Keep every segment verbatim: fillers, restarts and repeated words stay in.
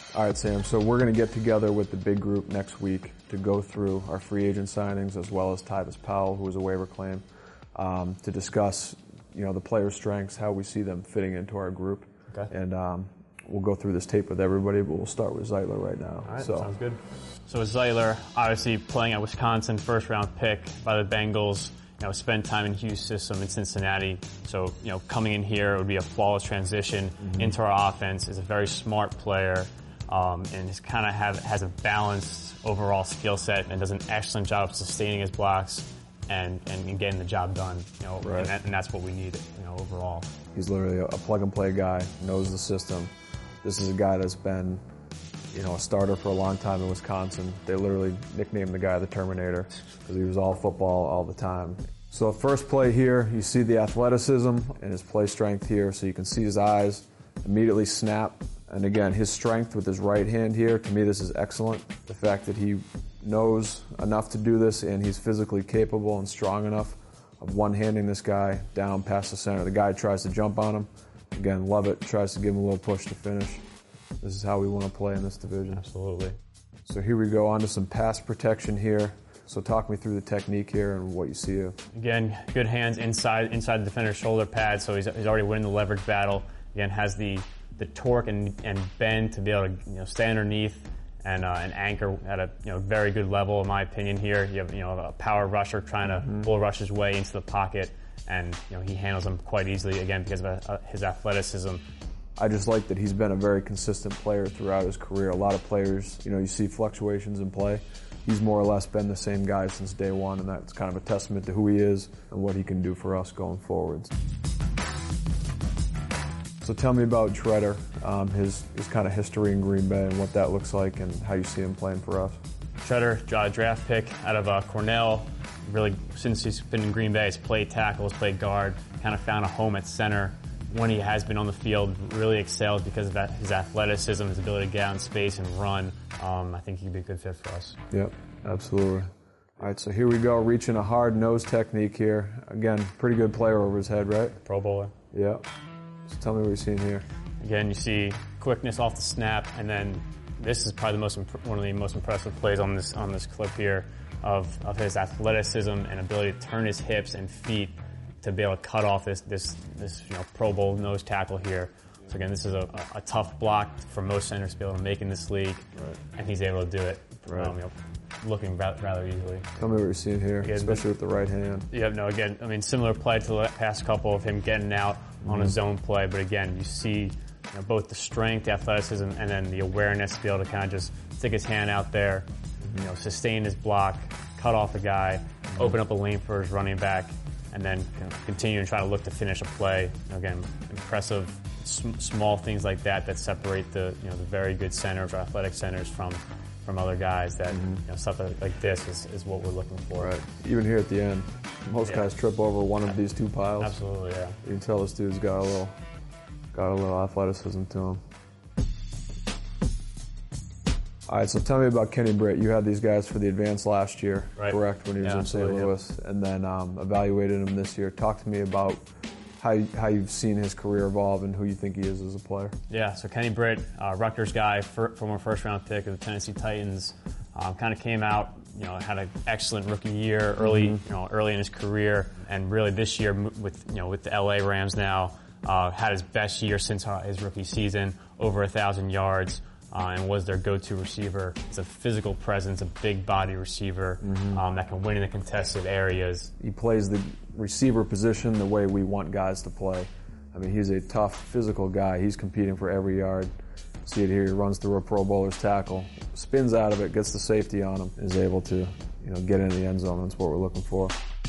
All right, Sam, so we're going to get together with the big group next week to go through our free agent signings as well as Tyvis Powell, who was a waiver claim, um, to discuss, you know, the player strengths, how we see them fitting into our group. Okay. And um, we'll go through this tape with everybody, but we'll start with Zeitler right now. All right, so. sounds good. So Zeitler, obviously playing at Wisconsin, first round pick by the Bengals. You know, spent time in Hugh's system in Cincinnati. So, you know, coming in here, it would be a flawless transition mm-hmm. into our offense. Is a very smart player, um, and is kind of have has a balanced overall skill set and does an excellent job of sustaining his blocks and and getting the job done. You know, right. and, that, and that's what we need. You know, overall. He's literally a plug and play guy. Knows the system. This is a guy that's been, you know, a starter for a long time in Wisconsin. They literally nicknamed the guy the Terminator because he was all football all the time. So first play here, you see the athleticism and his play strength here. So you can see his eyes immediately snap. And again, his strength with his right hand here, to me this is excellent. The fact that he knows enough to do this and he's physically capable and strong enough of one-handing this guy down past the center. The guy tries to jump on him. Again, love it. Tries to give him a little push to finish. This is how we want to play in this division. Absolutely. So here we go on to some pass protection here. So talk me through the technique here and what you see. Again, good hands inside inside the defender's shoulder pad, so he's, he's already winning the leverage battle. Again, has the the torque and, and bend to be able to you know stay underneath and uh, and anchor at a you know very good level in my opinion. Here you have you know a power rusher trying to mm-hmm. bull rush his way into the pocket, and you know he handles them quite easily again because of uh, his athleticism. I just like that he's been a very consistent player throughout his career. A lot of players, you know, you see fluctuations in play. He's more or less been the same guy since day one, and that's kind of a testament to who he is and what he can do for us going forwards. So tell me about Shredder, um, his, his kind of history in Green Bay and what that looks like and how you see him playing for us. Shredder, uh, draft pick out of uh, Cornell. Really, since he's been in Green Bay, he's played tackle, he's played guard, kind of found a home at center. When he has been on the field, really excels because of that, his athleticism, his ability to get out in space and run. Um, I think he could be a good fit for us. Yep, absolutely. All right, so here we go, reaching a hard nose technique here. Again, pretty good player over his head, right? Pro bowler. Yep. So tell me what you're seeing here. Again, you see quickness off the snap, and then this is probably the most imp- one of the most impressive plays on this on this clip here of of his athleticism and ability to turn his hips and feet to be able to cut off this, this, this, you know, Pro Bowl nose tackle here. So again, this is a, a tough block for most centers to be able to make in this league, right. and he's able to do it, right. um, you know, looking ra- rather easily. Tell me what you're seeing here, again, especially with the right hand. Yeah, no, again, I mean, similar play to the past couple of him getting out mm-hmm. on a zone play, but again, you see, you know, both the strength, the athleticism, and then the awareness to be able to kind of just stick his hand out there, mm-hmm. you know, sustain his block, cut off a guy, mm-hmm. open up a lane for his running back, and then you know, continue and try to look to finish a play. Again, impressive sm- small things like that that separate the you know the very good centers or athletic centers from from other guys. That mm-hmm. you know, stuff like this is, is what we're looking for. Right. Even here at the end, most yeah. guys trip over one of these two piles. Absolutely, yeah. You can tell this dude's got a little got a little athleticism to him. All right, so tell me about Kenny Britt. You had these guys for the advance last year, right. correct, when he was yeah, in Saint Louis, yeah. and then um, evaluated him this year. Talk to me about how, you, how you've seen his career evolve and who you think he is as a player. Yeah, so Kenny Britt, uh, Rutgers guy, for, former first-round pick of the Tennessee Titans, um, kind of came out, you know, had an excellent rookie year early, mm-hmm. you know, early in his career, and really this year with, you know, with the L A Rams now, uh, had his best year since his rookie season, over a thousand yards. Uh, and was their go-to receiver. It's a physical presence, a big body receiver mm-hmm. um, that can win in the contested areas. He plays the receiver position the way we want guys to play. I mean, he's a tough, physical guy. He's competing for every yard. See it here, he runs through a Pro Bowler's tackle, spins out of it, gets the safety on him, is able to, you know, get into the end zone. That's what we're looking for.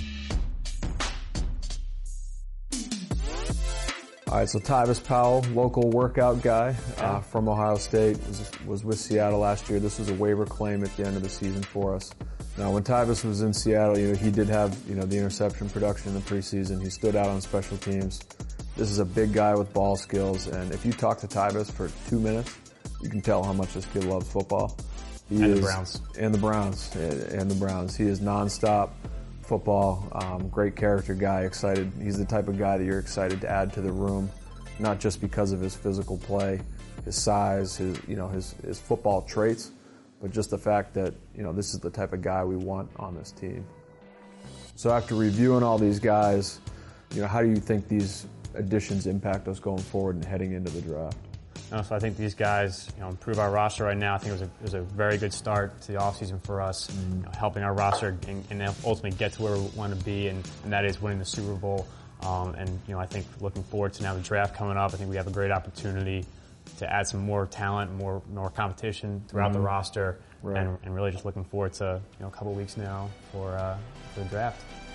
All right, so Tyvis Powell, local workout guy uh, from Ohio State, was, was with Seattle last year. This was a waiver claim at the end of the season for us. Now, when Tyvis was in Seattle, you know, he did have, you know, the interception production in the preseason. He stood out on special teams. This is a big guy with ball skills, and if you talk to Tyvis for two minutes, you can tell how much this kid loves football. He and is, the Browns. And the Browns. And the Browns. He is nonstop football, um, great character guy, excited. He's the type of guy that you're excited to add to the room not just because of his physical play, his size, his you know his his football traits, but just the fact that you know this is the type of guy we want on this team. So after reviewing all these guys, you know, how do you think these additions impact us going forward and heading into the draft? No, so I think these guys, you know, improve our roster right now. I think it was a, it was a very good start to the offseason for us, mm-hmm. you know, helping our roster and, and ultimately get to where we want to be, and, and that is winning the Super Bowl. Um, and, you know, I think looking forward to now the draft coming up, I think we have a great opportunity to add some more talent, more more competition throughout mm-hmm. the roster, right. and, and really just looking forward to, you know, a couple weeks now for, uh, for the draft.